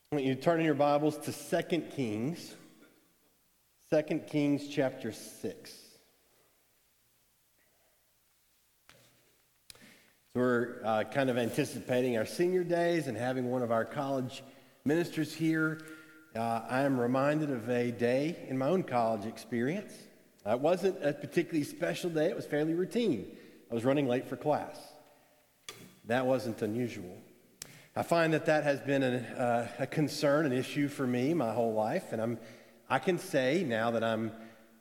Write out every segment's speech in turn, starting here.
I want you to turn in your Bibles to 2 Kings. 2 Kings chapter 6. So we're kind of anticipating our senior days and having one of our college ministers here. I am reminded of a day in my own college experience. It wasn't a particularly special day. It was fairly routine. I was running late for class. That wasn't unusual. I find that has been a concern, an issue for me my whole life, and I can say now that I'm,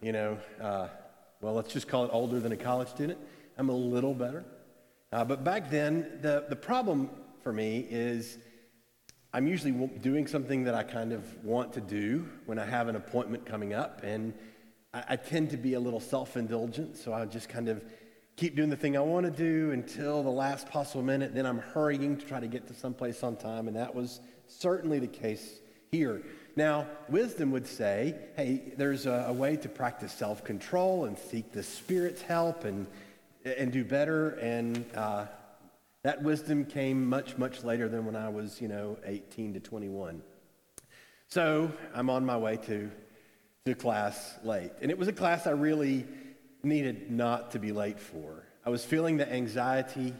let's just call it older than a college student, I'm a little better. But back then, the problem for me is I'm usually doing something that I kind of want to do when I have an appointment coming up, and I tend to be a little self-indulgent, so I just kind of keep doing the thing I want to do until the last possible minute. Then I'm hurrying to try to get to someplace on time, and that was certainly the case here. Now, wisdom would say, hey, there's a way to practice self-control and seek the Spirit's help and do better, and that wisdom came much, much later than when I was, 18 to 21. So I'm on my way to class late, and it was a class I really needed not to be late for. I was feeling the anxiety,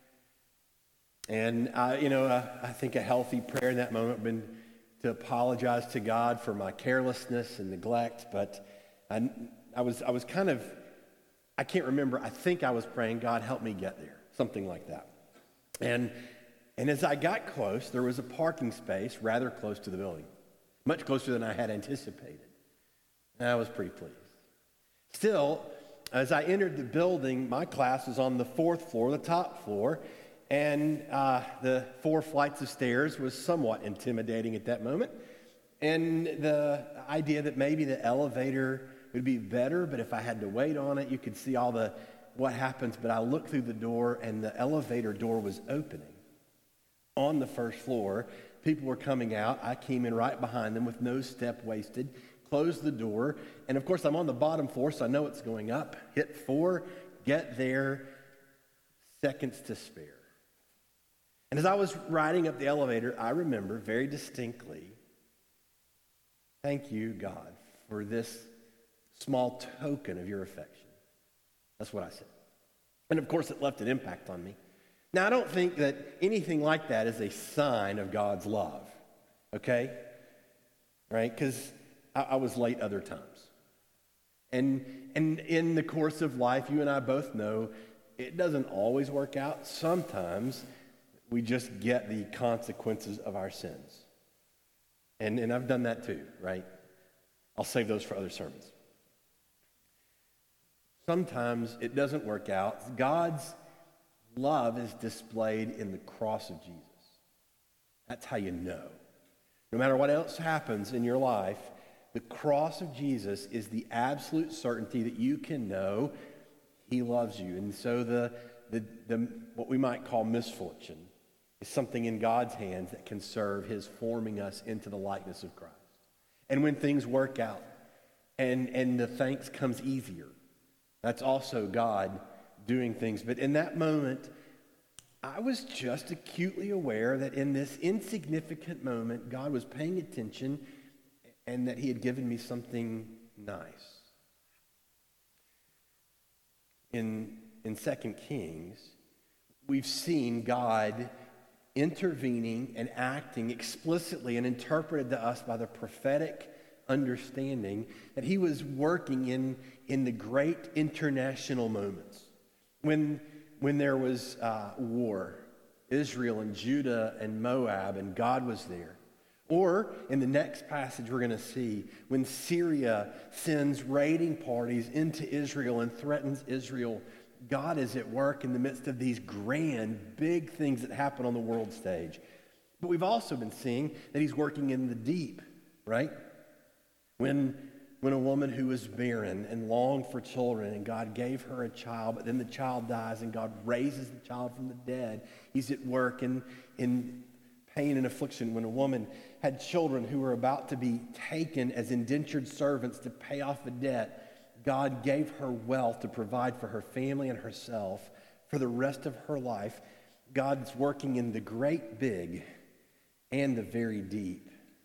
and I think a healthy prayer in that moment would have been to apologize to God for my carelessness and neglect. But I was kind of, I can't remember. I think I was praying, God, help me get there, something like that. And as I got close, there was a parking space rather close to the building, much closer than I had anticipated. And I was pretty pleased. Still, as I entered the building, my class was on the 4th floor, the top floor, and the 4 flights of stairs was somewhat intimidating at that moment. And the idea that maybe the elevator would be better, but if I had to wait on it, you could see what happens. But I looked through the door, and the elevator door was opening on the 1st floor. People were coming out. I came in right behind them with no step wasted. Close the door, and of course I'm on the bottom floor, so I know it's going up. Hit 4, get there, seconds to spare. And as I was riding up the elevator, I remember very distinctly, thank you, God, for this small token of your affection. That's what I said. And of course it left an impact on me. Now I don't think that anything like that is a sign of God's love, okay? Right? Because I was late other times. And in the course of life, you and I both know it doesn't always work out. Sometimes we just get the consequences of our sins. And I've done that too, right? I'll save those for other sermons. Sometimes it doesn't work out. God's love is displayed in the cross of Jesus. That's how you know. No matter what else happens in your life, the cross of Jesus is the absolute certainty that you can know he loves you. And so the what we might call misfortune is something in God's hands that can serve his forming us into the likeness of Christ. And when things work out and the thanks comes easier, that's also God doing things. But in that moment, I was just acutely aware that in this insignificant moment, God was paying attention and that he had given me something nice. In 2 Kings, we've seen God intervening and acting explicitly and interpreted to us by the prophetic understanding that he was working in the great international moments. When there was war, Israel and Judah and Moab, and God was there. Or in the next passage we're going to see, when Syria sends raiding parties into Israel and threatens Israel, God is at work in the midst of these grand, big things that happen on the world stage. But we've also been seeing that he's working in the deep, right? When a woman who was barren and longed for children, and God gave her a child, but then the child dies and God raises the child from the dead. He's at work in pain and affliction. When a woman had children who were about to be taken as indentured servants to pay off a debt, God gave her wealth to provide for her family and herself for the rest of her life. God's working in the great big and the very deep.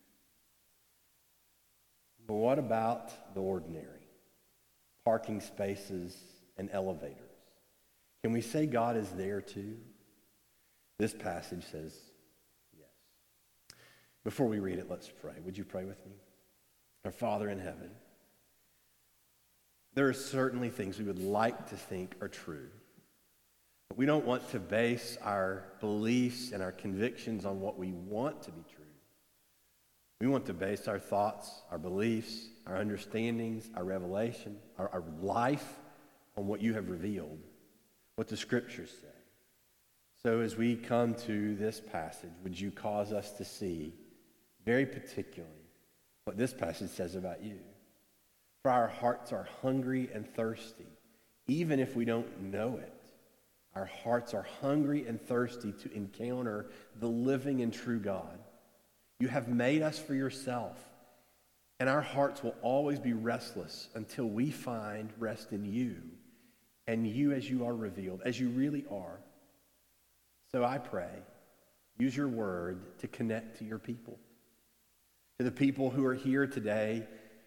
But what about the ordinary? Parking spaces and elevators. Can we say God is there too? This passage says yes. Before we read it, let's pray. Would you pray with me? Our Father in heaven, there are certainly things we would like to think are true. But we don't want to base our beliefs and our convictions on what we want to be true. We want to base our thoughts, our beliefs, our understandings, our revelation, our life on what you have revealed, what the Scriptures say. So as we come to this passage, would you cause us to see very particularly what this passage says about you? For our hearts are hungry and thirsty, even if we don't know it. Our hearts are hungry and thirsty to encounter the living and true God. You have made us for yourself, and our hearts will always be restless until we find rest in you, and you as you are revealed, as you really are. So I pray, use your word to connect to your people, to the people who are here today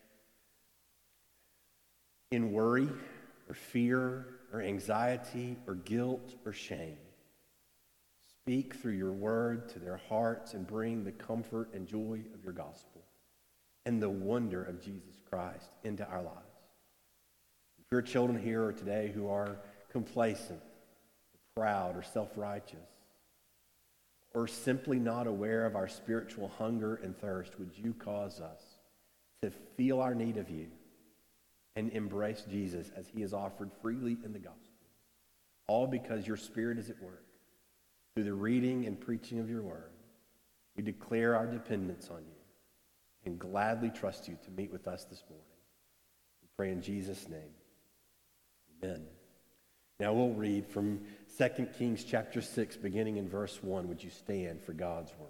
in worry or fear or anxiety or guilt or shame. Speak through your word to their hearts and bring the comfort and joy of your gospel and the wonder of Jesus Christ into our lives. If your children here today who are complacent, or proud, or self-righteous, or simply not aware of our spiritual hunger and thirst, would you cause us to feel our need of you and embrace Jesus as he is offered freely in the gospel? All because your Spirit is at work. Through the reading and preaching of your word, we declare our dependence on you and gladly trust you to meet with us this morning. We pray in Jesus' name. Amen. Now we'll read from 2 Kings chapter 6, beginning in verse 1. Would you stand for God's word?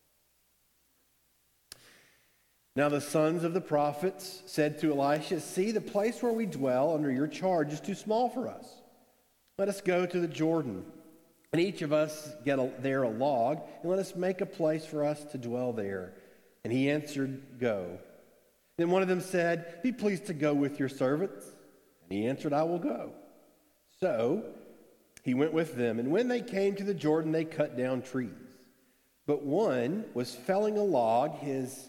Now the sons of the prophets said to Elisha, "See, the place where we dwell under your charge is too small for us. Let us go to the Jordan, and each of us get there a log, and let us make a place for us to dwell there." And he answered, "Go." Then one of them said, "Be pleased to go with your servants." And he answered, "I will go." So he went with them, and when they came to the Jordan, they cut down trees. But one was felling a log, his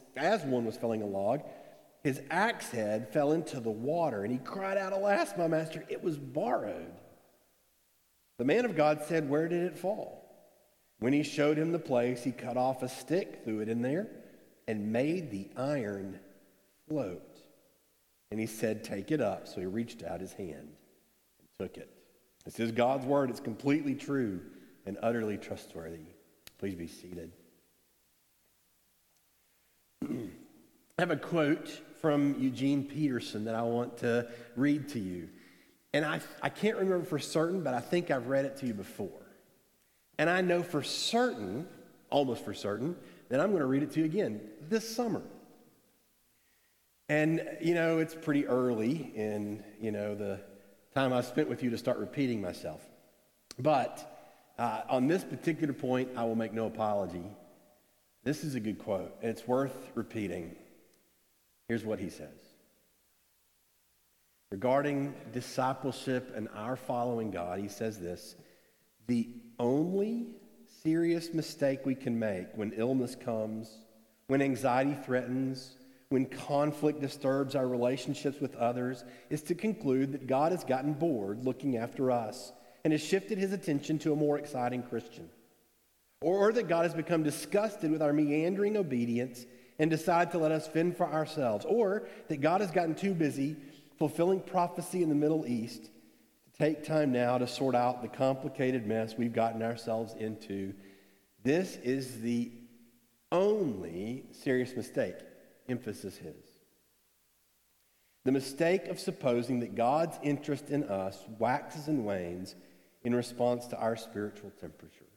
axe head fell into the water, and he cried out, "Alas, my master, it was borrowed." The man of God said, "Where did it fall?" When he showed him the place, he cut off a stick, threw it in there, and made the iron float. And he said, "Take it up." So he reached out his hand and took it. This is God's word. It's completely true and utterly trustworthy. Please be seated. I have a quote from Eugene Peterson that I want to read to you. And I can't remember for certain, but I think I've read it to you before. And I know for certain, almost for certain, that I'm going to read it to you again this summer. And, it's pretty early in, the time I've spent with you to start repeating myself. But on this particular point, I will make no apology. This is a good quote, and it's worth repeating. Here's what he says. Regarding discipleship and our following God, he says this: "The only serious mistake we can make when illness comes, when anxiety threatens, when conflict disturbs our relationships with others, is to conclude that God has gotten bored looking after us and has shifted his attention to a more exciting Christian. Or that God has become disgusted with our meandering obedience and decided to let us fend for ourselves. Or that God has gotten too busy fulfilling prophecy in the Middle East to take time now to sort out the complicated mess we've gotten ourselves into. This is the only serious mistake," emphasis his. "The mistake of supposing that God's interest in us waxes and wanes in response to our spiritual temperature.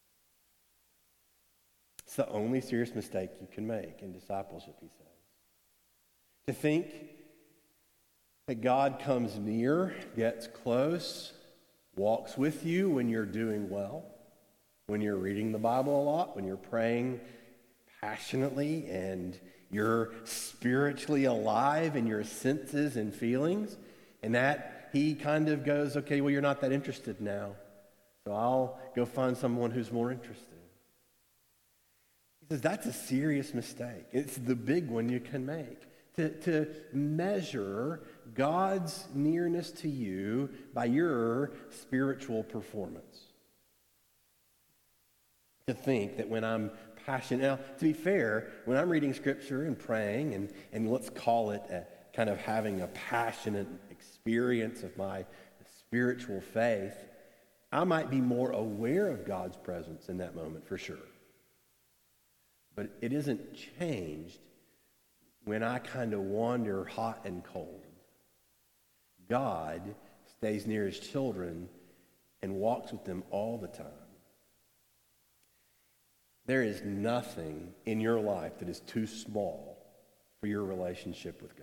It's the only serious mistake you can make in discipleship," he says. To think that God comes near, gets close, walks with you when you're doing well, when you're reading the Bible a lot, when you're praying passionately and you're spiritually alive in your senses and feelings, and that he kind of goes, okay, well, you're not that interested now, so I'll go find someone who's more interested. He says that's a serious mistake. It's the big one you can make. To measure God's nearness to you by your spiritual performance. To think that when I'm passionate, now to be fair, when I'm reading scripture and praying and let's call it a kind of having a passionate experience of my spiritual faith, I might be more aware of God's presence in that moment for sure. But it isn't changed when I kind of wander hot and cold. God stays near his children and walks with them all the time. There is nothing in your life that is too small for your relationship with God.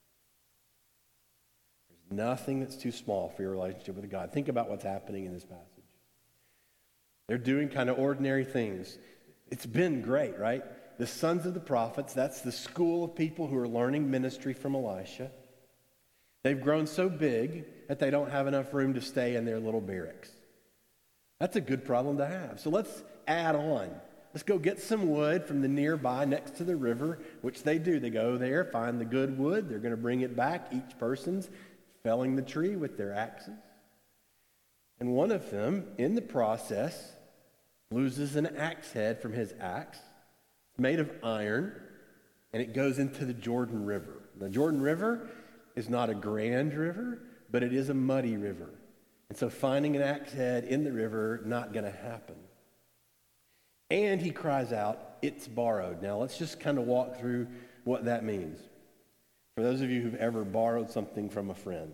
There's nothing that's too small for your relationship with God. Think about what's happening in this passage. They're doing kind of ordinary things. It's been great, right? The sons of the prophets, that's the school of people who are learning ministry from Elisha. They've grown so big that they don't have enough room to stay in their little barracks. That's a good problem to have. So let's add on. Let's go get some wood from the nearby next to the river, which they do. They go there, find the good wood. They're going to bring it back. Each person's felling the tree with their axes. And one of them, in the process, loses an axe head from his axe. It's made of iron, and it goes into the Jordan River. The Jordan River is not a grand river, but it is a muddy river. And so finding an axe head in the river, not going to happen. And he cries out, "It's borrowed." Now let's just kind of walk through what that means. For those of you who've ever borrowed something from a friend,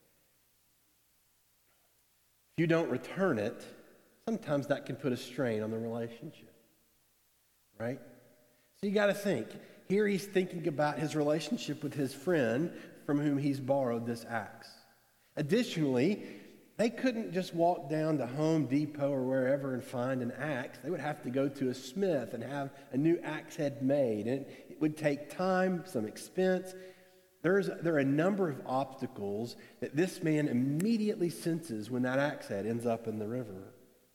if you don't return it, sometimes that can put a strain on the relationship, right? So you got to think. Here he's thinking about his relationship with his friend from whom he's borrowed this axe. Additionally, they couldn't just walk down to Home Depot or wherever and find an axe. They would have to go to a smith and have a new axe head made. And it would take time, some expense. There are a number of obstacles that this man immediately senses when that axe head ends up in the river.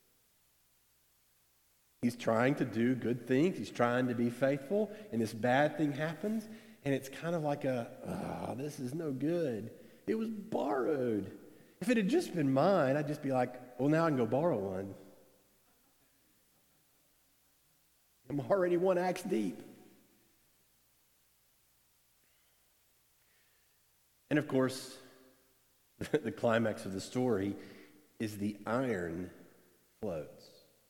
He's trying to do good things. He's trying to be faithful. And this bad thing happens. And it's kind of like this is no good. It was borrowed. If it had just been mine, I'd just be like, well, now I can go borrow one. I'm already one axe deep. And of course, the climax of the story is the iron floats.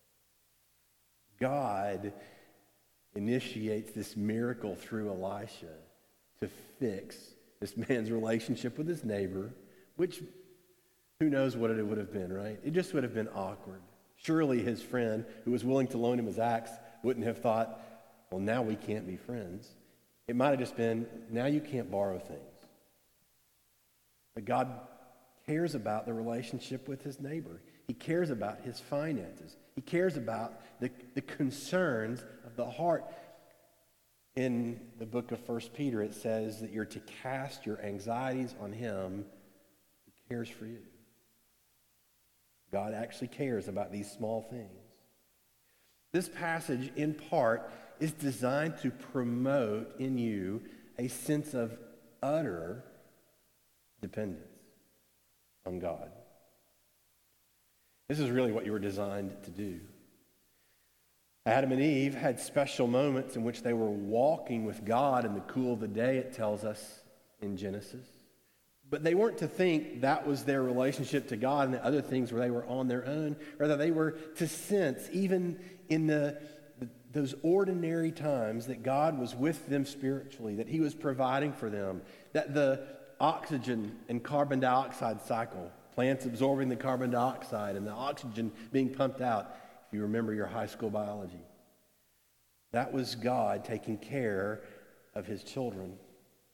God initiates this miracle through Elisha to fix this man's relationship with his neighbor, which who knows what it would have been, right? It just would have been awkward. Surely his friend, who was willing to loan him his axe, wouldn't have thought, well, now we can't be friends. It might have just been, now you can't borrow things. But God cares about the relationship with his neighbor. He cares about his finances. He cares about the concerns of the heart. In the book of 1 Peter, it says that you're to cast your anxieties on him who cares for you. God actually cares about these small things. This passage, in part, is designed to promote in you a sense of utter dependence on God. This is really what you were designed to do. Adam and Eve had special moments in which they were walking with God in the cool of the day, it tells us in Genesis. But they weren't to think that was their relationship to God and the other things where they were on their own. Rather, they were to sense, even in those ordinary times, that God was with them spiritually, that he was providing for them, that the oxygen and carbon dioxide cycle, plants absorbing the carbon dioxide and the oxygen being pumped out, if you remember your high school biology, that was God taking care of his children.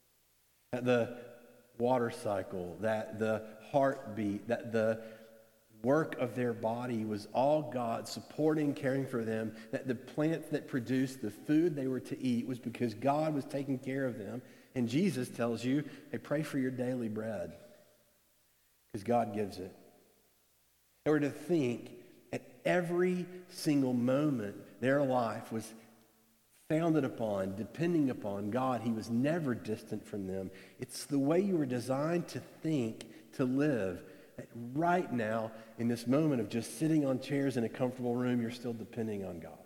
That the water cycle, that the heartbeat, that the work of their body was all God supporting, caring for them, that the plants that produced the food they were to eat was because God was taking care of them. And Jesus tells you, hey, pray for your daily bread because God gives it. They were to think at every single moment their life was founded upon, depending upon God. He was never distant from them. It's the way you were designed to think, to live. That right now, in this moment of just sitting on chairs in a comfortable room, you're still depending on God.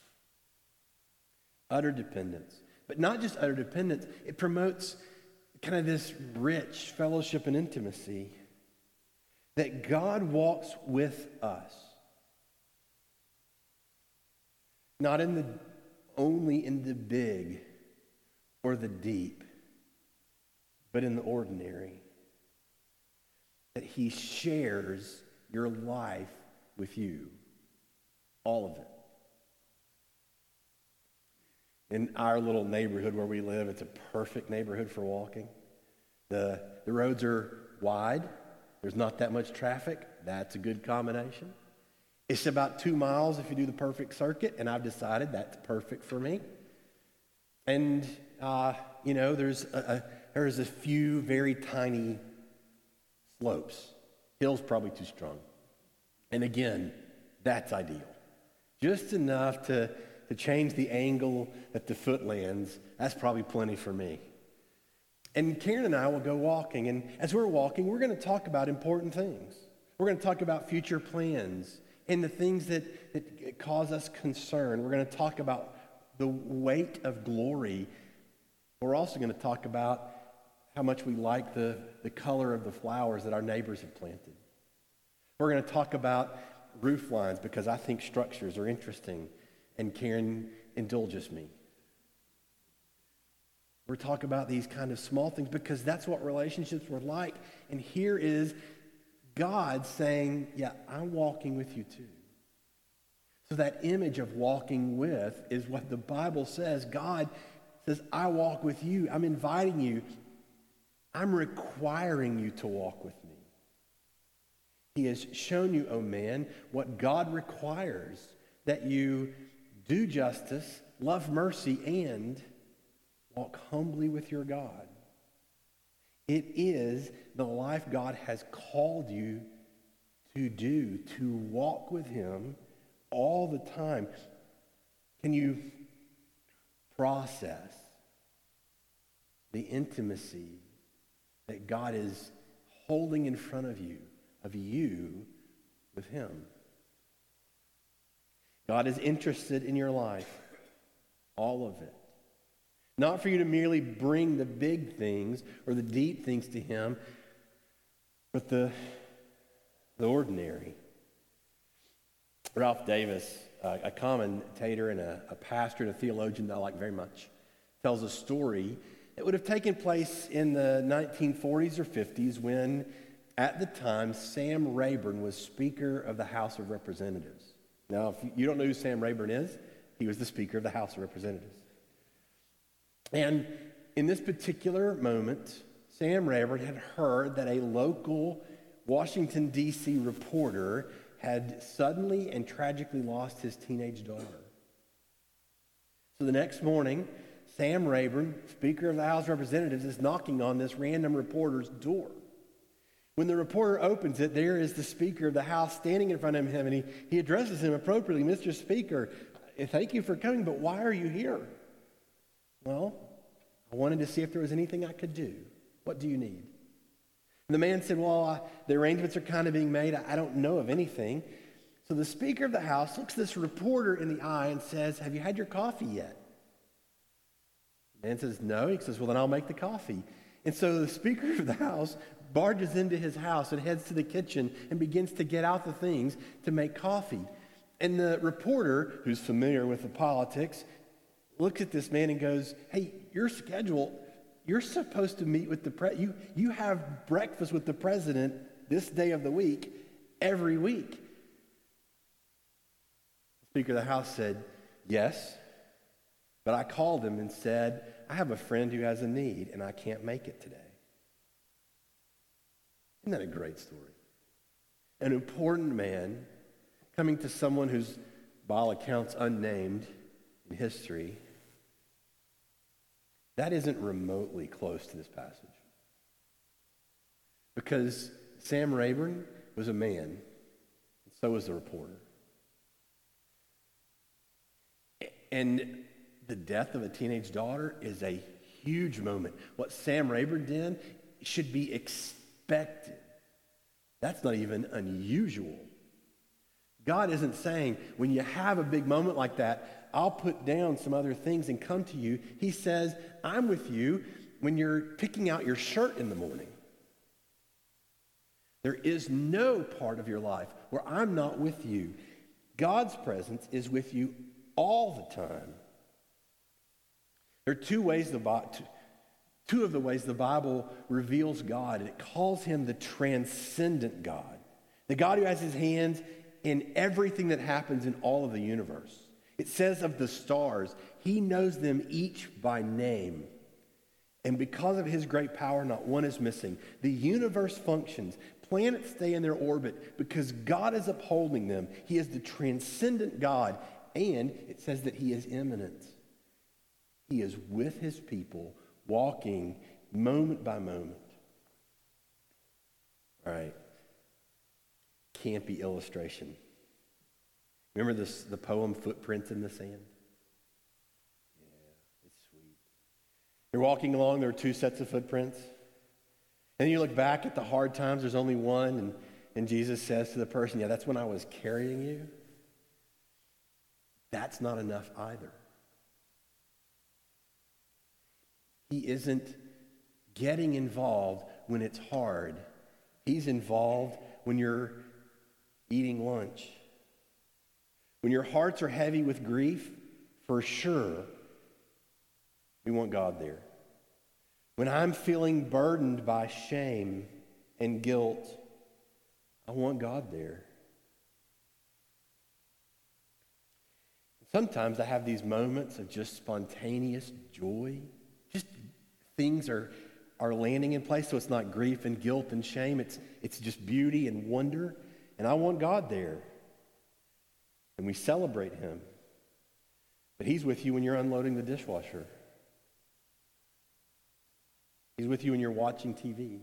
Utter dependence. But not just utter dependence, it promotes kind of this rich fellowship and intimacy that God walks with us. Not only in the big or the deep, but in the ordinary. That he shares your life with you. All of it. In our little neighborhood where we live, it's a perfect neighborhood for walking. The roads are wide. There's not that much traffic. That's a good combination. It's about 2 miles if you do the perfect circuit, and I've decided that's perfect for me. And, there's a few very tiny slopes. Hill's probably too strong. And again, that's ideal. Just enough to change the angle that the foot lands. That's probably plenty for me. And Karen and I will go walking, and as we're walking, we're going to talk about important things. We're going to talk about future plans and the things that cause us concern. We're going to talk about the weight of glory. We're also going to talk about how much we like the color of the flowers that our neighbors have planted. We're going to talk about roof lines because I think structures are interesting, and Karen indulges me. We're talking about these kind of small things because that's what relationships were like. And here is God saying, yeah, I'm walking with you too. So that image of walking with is what the Bible says. God says, I walk with you. I'm inviting you. I'm requiring you to walk with me. He has shown you, oh man, what God requires, that you do justice, love mercy, and walk humbly with your God. It is the life God has called you to do, to walk with him all the time. Can you process the intimacy that God is holding in front of you with him? God is interested in your life, all of it. Not for you to merely bring the big things or the deep things to him, but the ordinary. Ralph Davis, a commentator and a pastor and a theologian that I like very much, tells a story that would have taken place in the 1940s or 50s when, at the time, Sam Rayburn was Speaker of the House of Representatives. Now, if you don't know who Sam Rayburn is, he was the Speaker of the House of Representatives. And in this particular moment, Sam Rayburn had heard that a local Washington, D.C. reporter had suddenly and tragically lost his teenage daughter. So the next morning, Sam Rayburn, Speaker of the House of Representatives, is knocking on this random reporter's door. When the reporter opens it, there is the Speaker of the House standing in front of him, and he addresses him appropriately. Mr. Speaker, thank you for coming, but why are you here? Well, I wanted to see if there was anything I could do. What do you need? And the man said, well, the arrangements are kind of being made. I don't know of anything. So the Speaker of the House looks this reporter in the eye and says, have you had your coffee yet? The man says, no. He says, well, then I'll make the coffee. And so the Speaker of the House barges into his house and heads to the kitchen and begins to get out the things to make coffee. And the reporter, who's familiar with the politics, looks at this man and goes, hey, your schedule, you're supposed to meet with the president. You have breakfast with the president this day of the week, every week. The Speaker of the House said, yes, but I called him and said, I have a friend who has a need and I can't make it today. Isn't that a great story? an important man coming to someone who's, by all accounts, unnamed in history, that isn't remotely close to this passage. Because Sam Rayburn was a man, and so was the reporter. And the death of a teenage daughter is a huge moment. What Sam Rayburn did should be expected. That's not even unusual. God isn't saying, when you have a big moment like that, I'll put down some other things and come to you. He says, I'm with you when you're picking out your shirt in the morning. There is no part of your life where I'm not with you. God's presence is with you all the time. There are two of the ways the Bible reveals God, and it calls him the transcendent God, the God who has his hands in everything that happens in all of the universe. It says of the stars, he knows them each by name. And because of his great power, not one is missing. The universe functions. Planets stay in their orbit because God is upholding them. He is the transcendent God, and it says that he is immanent. He is with his people, walking moment by moment. All right. Campy illustration. Remember the poem Footprints in the Sand? Yeah, it's sweet. You're walking along, there are two sets of footprints. And you look back at the hard times, there's only one, and Jesus says to the person, yeah, that's when I was carrying you. That's not enough either. He isn't getting involved when it's hard. He's involved when you're eating lunch. When your hearts are heavy with grief, for sure, we want God there. When I'm feeling burdened by shame and guilt, I want God there. Sometimes I have these moments of just spontaneous joy. Just things are landing in place, so it's not grief and guilt and shame. It's just beauty and wonder, and I want God there. And we celebrate him. But he's with you when you're unloading the dishwasher. He's with you when you're watching TV.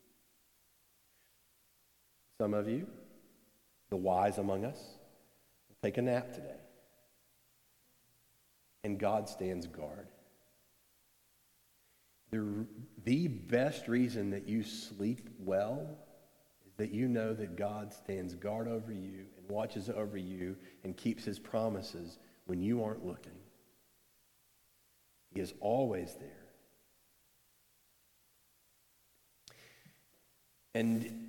Some of you, the wise among us, will take a nap today. And God stands guard. The best reason that you sleep well is that you know that God stands guard over you and watches over you and keeps his promises when you aren't looking. He is always there. And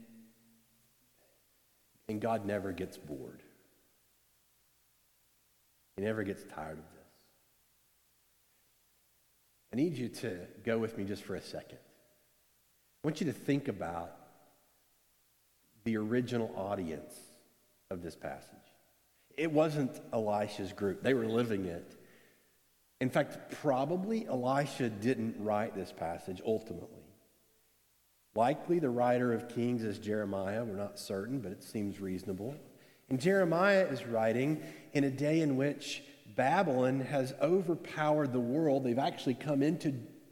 God never gets bored. He never gets tired of this. I need you to go with me just for a second. I want you to think about the original audience of this passage. It wasn't Elisha's group. They were living it. In fact, probably Elisha didn't write this passage ultimately. Likely the writer of Kings is Jeremiah. We're not certain, but it seems reasonable. And Jeremiah is writing in a day in which Babylon has overpowered the world. They've actually come into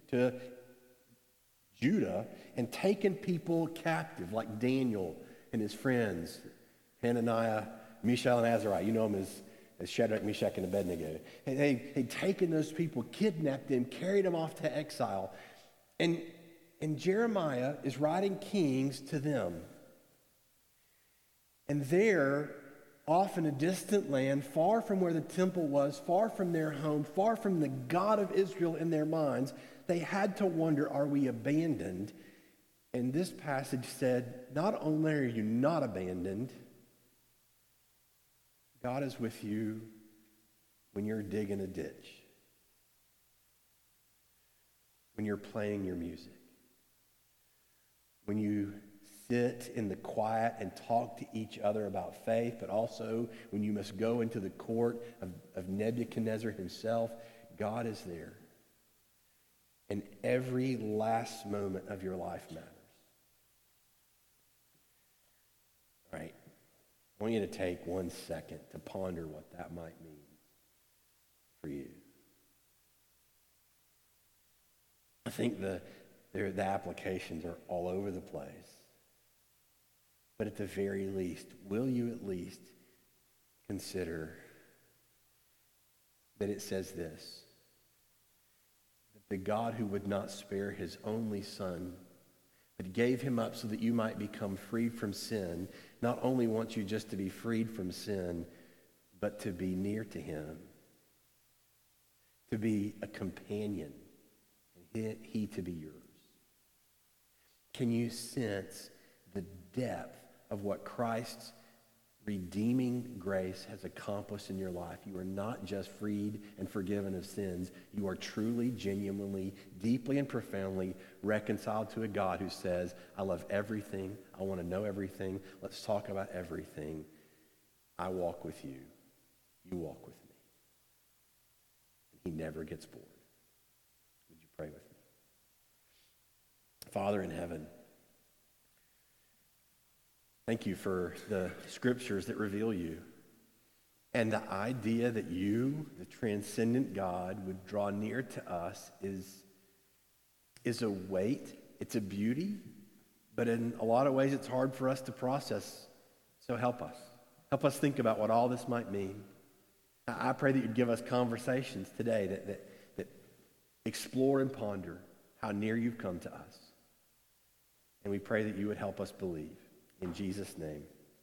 Judah and taken people captive, like Daniel and his friends, Hananiah, Mishael, and Azariah. You know them as Shadrach, Meshach, and Abednego. And they'd taken those people, kidnapped them, carried them off to exile. And Jeremiah is writing Kings to them. And there, off in a distant land, far from where the temple was, far from their home, far from the God of Israel in their minds, they had to wonder, are we abandoned? And this passage said, not only are you not abandoned, God is with you when you're digging a ditch, when you're playing your music, when you sit in the quiet and talk to each other about faith, but also when you must go into the court of Nebuchadnezzar himself. God is there. And every last moment of your life matters. All right. I want you to take 1 second to ponder what that might mean for you. I think the applications are all over the place. But at the very least, will you at least consider that it says this, that the God who would not spare his only son, but gave him up so that you might become freed from sin, not only wants you just to be freed from sin, but to be near to him, to be a companion, and he to be yours. Can you sense the depth of what Christ's redeeming grace has accomplished in your life? You are not just freed and forgiven of sins. You are truly, genuinely, deeply, and profoundly reconciled to a God who says, I love everything. I want to know everything. Let's talk about everything. I walk with you. You walk with me. And he never gets bored. Would you pray with me? Father in heaven, thank you for the scriptures that reveal you. And the idea that you, the transcendent God, would draw near to us is a weight. It's a beauty. But in a lot of ways, it's hard for us to process. So help us. Help us think about what all this might mean. I pray that you'd give us conversations today that explore and ponder how near you've come to us. And we pray that you would help us believe. In Jesus' name.